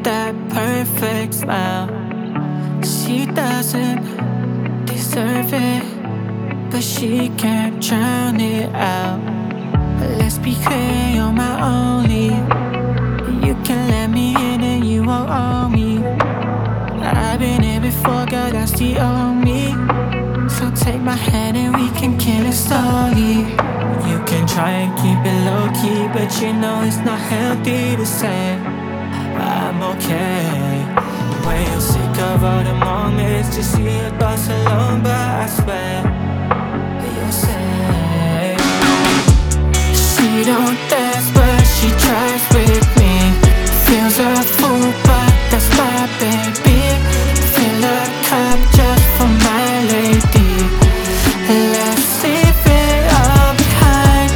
that perfect smile. She doesn't deserve it, but she can't drown it out. Let's be clear, you're my only. You can let me in and you won't own me. I've been here before, girl, that's the only. So take my hand and we can kill it slowly. You can try and keep it low-key, but you know it's not healthy to say I'm okay. When you're sick of all the moments, just see your thoughts alone, but I swear you're safe. She don't dance, but she tries with me. Feels a fool, but that's my baby. Fill a cup just for my lady. Let's leave it all behind.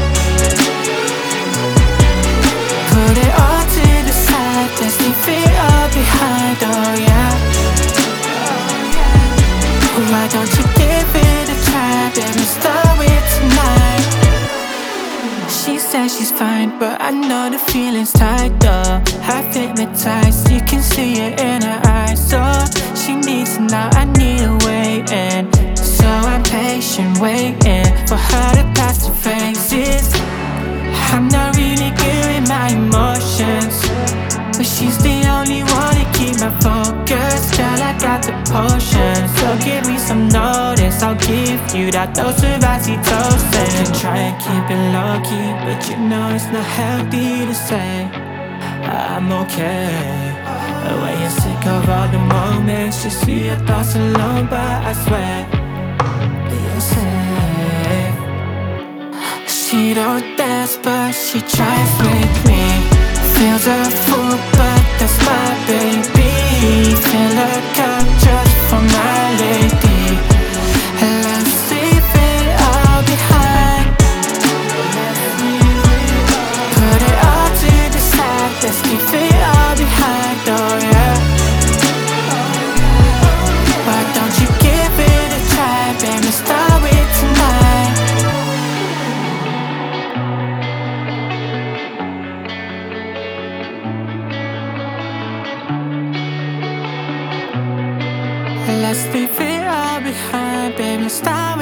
Put it all to the side. Let's leave it all behind, oh yeah. Why don't you give it a try, baby, start with tonight. She says she's fine, but I know the feeling's tight though. Half hypnotized, you can see it in her eyes. So she needs to know I need a way in. So I'm patient, waiting for her to pass the phases. I'm not really good with my emotions, but she's the only one to keep my focus. Girl, I got the potion, so give me some notice. I'll give you that dose of oxytocin. Try and keep it low-key, but you know it's not healthy to say I'm okay. When you're sick of all the moments, just see your thoughts alone, but I swear you're safe. She don't dance, but she tries with me. Feels a fool, but that's my baby. Fill a cup just for my lady. Let's leave it all behind. Put it all to the side. Let's leave it all behind, oh yeah. Why don't you give it a try, baby, start with tonight. Let's leave it all behind, baby, start